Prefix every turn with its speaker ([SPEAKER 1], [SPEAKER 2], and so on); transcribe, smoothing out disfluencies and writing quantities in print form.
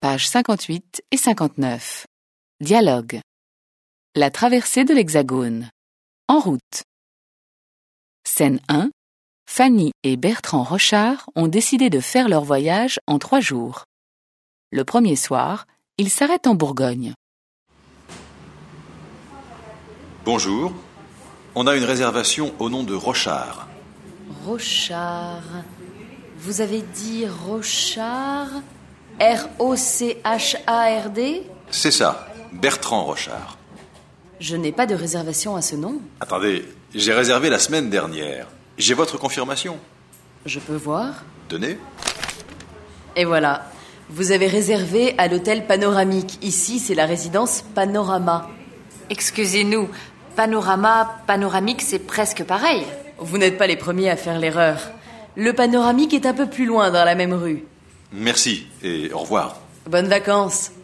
[SPEAKER 1] pages 58 et 59. Dialogue. La traversée de l'Hexagone. En route. Scène 1. Fanny et Bertrand Rochard ont décidé de faire leur voyage en 3 jours. Le premier soir, ils s'arrêtent en Bourgogne.
[SPEAKER 2] Bonjour. On a une réservation au nom de Rochard.
[SPEAKER 3] Rochard. Vous avez dit Rochard? R-O-C-H-A-R-D?
[SPEAKER 2] C'est ça, Bertrand Rochard.
[SPEAKER 3] Je n'ai pas de réservation à ce nom.
[SPEAKER 2] Attendez, j'ai réservé la semaine dernière. J'ai votre confirmation.
[SPEAKER 3] Je peux voir?
[SPEAKER 2] Tenez.
[SPEAKER 3] Et voilà. Vous avez réservé à l'hôtel Panoramique. Ici, c'est la résidence Panorama.
[SPEAKER 4] Excusez-nous, Panorama, Panoramique, c'est presque pareil.
[SPEAKER 3] Vous n'êtes pas les premiers à faire l'erreur. Le Panoramique est un peu plus loin dans la même rue.
[SPEAKER 2] Merci et au revoir.
[SPEAKER 3] Bonnes vacances.